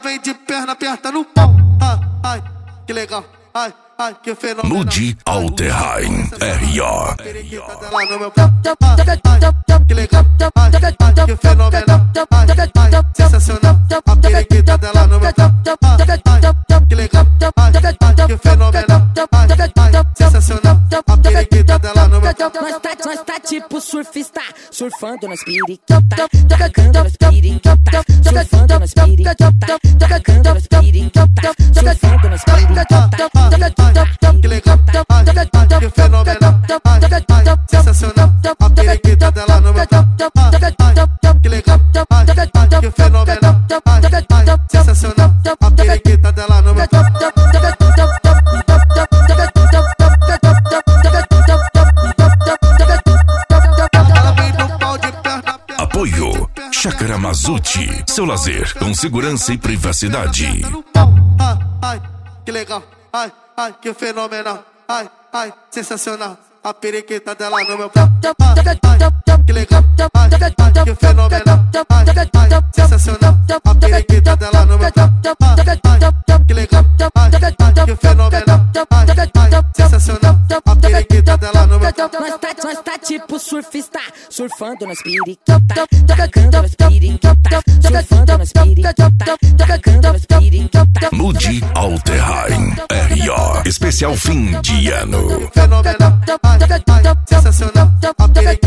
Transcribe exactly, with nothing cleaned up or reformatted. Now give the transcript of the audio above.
vem de perna aperta no pau. Ai, ai, que legal. Ai, ai, que fenômeno. Ludi Alterheim, R O. Dela no meu pau. Ai, que legal. Ai, ai, que fenômeno. Ai, ai, sensacional. A periquita dela no meu pau. Ai, que legal. Ai, ai, que fenômeno. Ai, ai, sensacional. A periquita dela no meu pau. Nós tá, nós tá tipo surfista, surfando nas periquitas, tacando nas periquitas, surfando nas periquitas, tacando nas periquitas, surfando nas periquitas. Que legal, ai, que fenômeno, ai, sensacional. A periquita dela no meu pau. Que legal, ai, que fenômeno, ai, sensacional. A periquita dela no meu pau. Apoio Chácara Mazuti, seu lazer com segurança e privacidade. Ai, ai, que legal, ai, ai, que fenomenal, ai, ai, sensacional. A periquita dela no meu pau. Ai, que legal, ai, ai, que fenomenal, ai, ai, sensacional. A periquita dela no meu pau. Ai, que legal, ai, ai, que fenomenal, ai, ai, sensacional. A periquita dela no meu pau. Nós tá, nós tá tipo surfista, surfando nas periquitas, tacando nas periquitas, surfando nas periquitas, tacando nas periquitas. Ludi Alterheim, R O. Especial fim de ano. Fenomenal, ai, ai, sensacional. A periquita